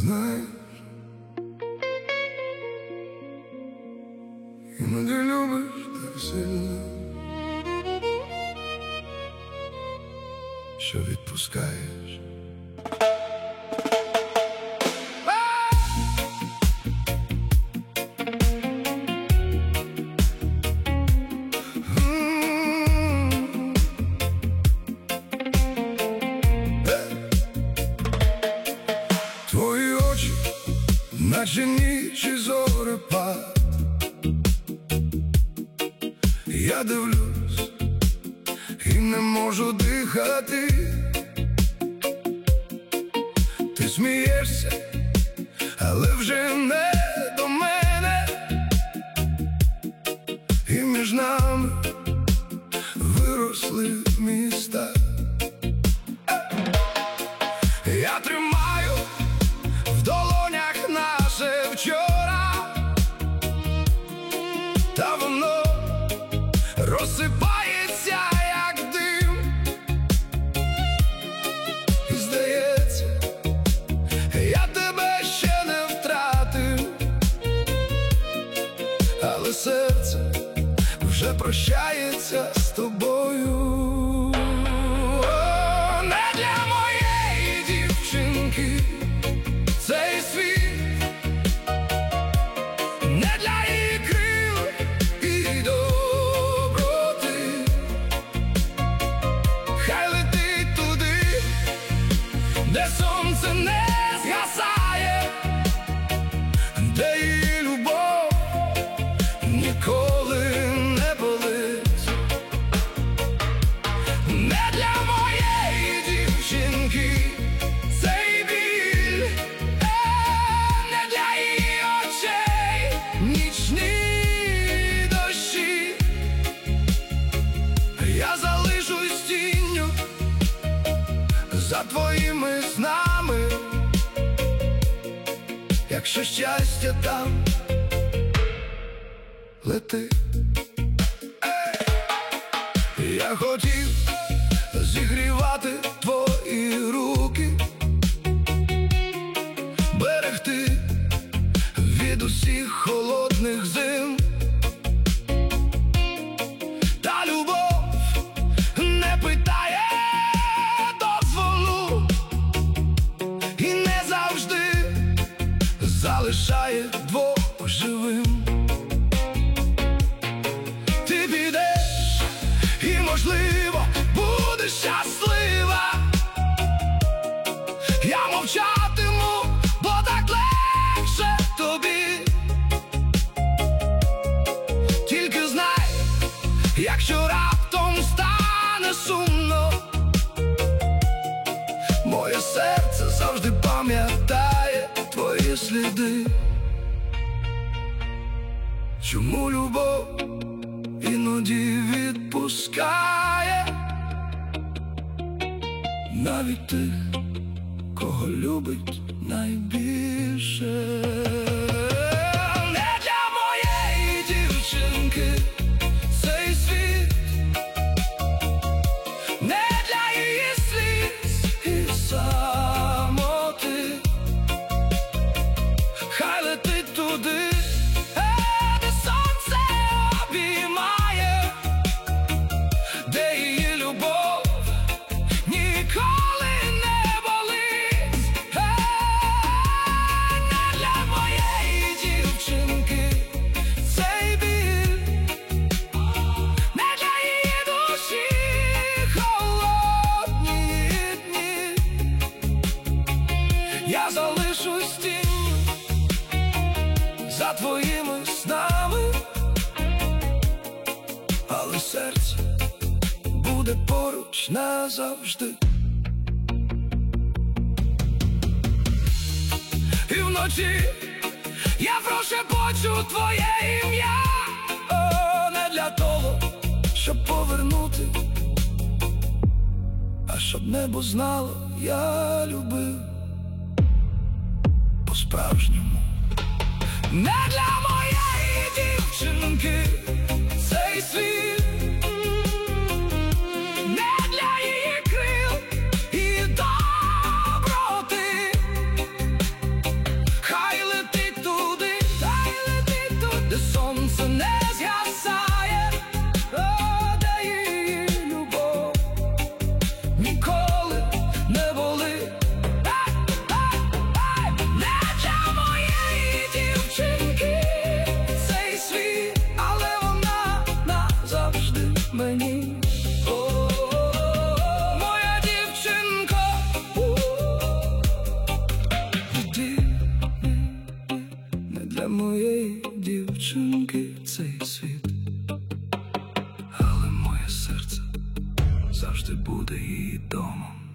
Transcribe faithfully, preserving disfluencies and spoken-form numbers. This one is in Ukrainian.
знаєш, іноді любиш так сильно, що відпускаєш. Твої очі, наче ніч і зорепад. Я дивлюсь і не можу дихати. Ти смієшся, але вже не до мене. І між нами виросли міста. Я тримаю в долонях наше вчора, та воно розсипається, як дим. І здається, я тебе ще не втратив, але серце вже прощається з тобою. Цей світ не для її крил і доброти. Хай летить туди, де сонце не згасає, де її любов ніколи не болить. Не для моєї дівчинки цей біль, не для її очей нічні дощі. Я залишусь тінню за твоїми снами, якщо щастя там, лети. Я хотів зігрівати твої руки, берегти від усіх холодних зим. Та любов не питає дозволу і не завжди залишає двох живим. Ти підеш і, можливо, будеш щаслива. Я мовчатиму, бо так легше тобі. Тільки знай, якщо раптом стане сумно, моє серце завжди пам'ятає твої сліди. Чому любов іноді відпускає навіть тих, кого любить найбільше? Не для моєї дівчинки цей світ, не для її сліз і самоти. Хай летить туди, де сонце обіймає, де її любов ніколи не болить. Не для моєї дівчинки цей біль, не для її душі холодні дні. Я залишусь тінню за твоїми снами, але серце буде поруч назавжди. І вночі я прошепочу твоє ім'я, о, не для того, щоб повернути, а щоб небо знало, я любив по-справжньому. Не для моєї дівчинки цей світ, не для її крил і доброти. відомо.